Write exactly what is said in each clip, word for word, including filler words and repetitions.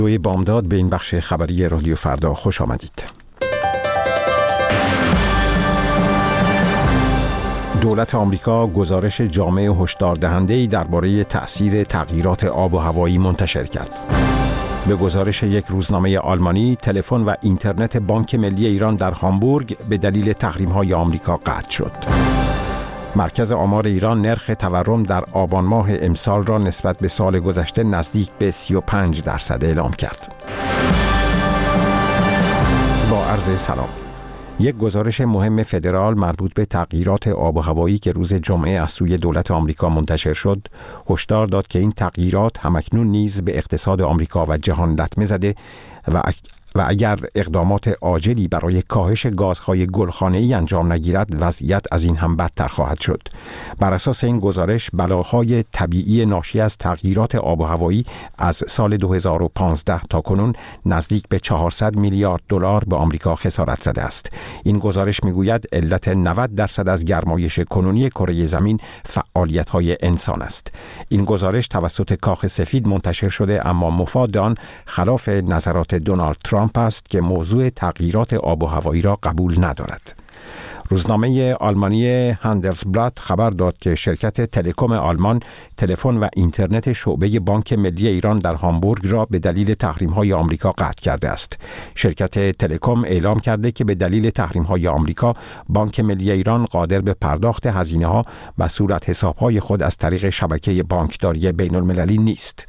روی بامداد به این بخش خبری رادیو فردا خوش آمدید. دولت آمریکا گزارش جامع هشدار دهنده‌ای درباره تأثیر تغییرات آب و هوایی منتشر کرد. به گزارش یک روزنامه آلمانی، تلفن و اینترنت بانک ملی ایران در هامبورگ به دلیل تحریم‌های آمریکا قطع شد. مرکز آمار ایران نرخ تورم در آبان ماه امسال را نسبت به سال گذشته نزدیک به سی و پنج درصد اعلام کرد. با عرض سلام. یک گزارش مهم فدرال مربوط به تغییرات آب و هوایی که روز جمعه از سوی دولت آمریکا منتشر شد، هشدار داد که این تغییرات همکنون نیز به اقتصاد آمریکا و جهان لطمه زده و و اگر اقدامات عاجلی برای کاهش گازهای گلخانه‌ای انجام نگیرد، وضعیت از این هم بدتر خواهد شد. بر اساس این گزارش، بلاهای طبیعی ناشی از تغییرات آب و هوایی از سال دو هزار و پانزده تا کنون نزدیک به چهارصد میلیارد دلار به آمریکا خسارت زده است. این گزارش میگوید علت نود درصد از گرمایش کنونی کره زمین فعالیت‌های انسان است. این گزارش توسط کاخ سفید منتشر شده، اما مفاد آن خلاف نظرات دونالد ترامپ است که موضوع تغییرات آب و هوایی را قبول ندارد. روزنامه آلمانی هاندلسبلات خبر داد که شرکت تلکوم آلمان تلفن و اینترنت شعبه بانک ملی ایران در هامبورگ را به دلیل تحریم‌های آمریکا قطع کرده است. شرکت تلکوم اعلام کرده که به دلیل تحریم‌های آمریکا، بانک ملی ایران قادر به پرداخت هزینه‌ها و صورت حساب‌های خود از طریق شبکه بانکداری بین‌المللی نیست.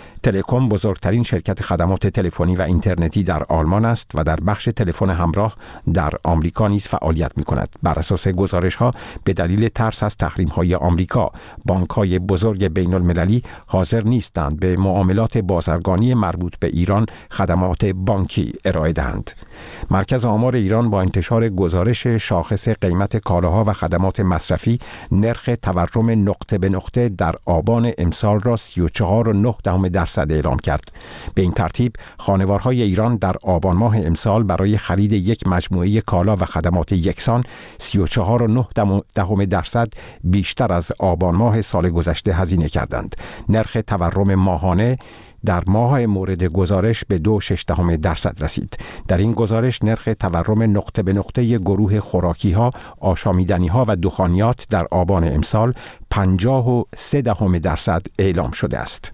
تلکوم بزرگترین شرکت خدمات تلفنی و اینترنتی در آلمان است و در بخش تلفن همراه در آمریکا نیز فعالیت می‌کند. بر اساس گزارش‌ها، به دلیل ترس از تحریم‌های آمریکا، بانک‌های بزرگ بین‌المللی حاضر نیستند به معاملات بازرگانی مربوط به ایران خدمات بانکی ارائه دهند. مرکز آمار ایران با انتشار گزارش شاخص قیمت کالاها و خدمات مصرفی، نرخ تورم نقطه به نقطه در آبان امسال را سی و چهار و نه دهم درصد اعلام کرد. به این ترتیب خانوارهای ایران در آبان ماه امسال برای خرید یک مجموعه کالا و خدمات یکسان سی و چهار و نه دهم درصد بیشتر از آبان ماه سال گذشته هزینه کردند. نرخ تورم ماهانه در ماه مورد گزارش به دو و شش دهم درصد رسید. در این گزارش نرخ تورم نقطه به نقطه گروه خوراکی ها، آشامیدنی ها و دخانیات در آبان امسال پنجاه و سه دهم درصد اعلام شده است.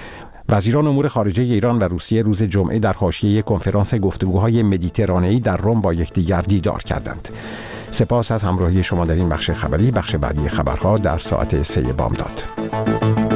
وزیران امور خارجه ایران و روسیه روز جمعه در حاشیه کنفرانس گفتگوهای مدیترانه‌ای در رم با یکدیگر دیدار کردند. سپاس از همراهی شما در این بخش خبری. بخش بعدی خبرها در ساعت سه بامداد.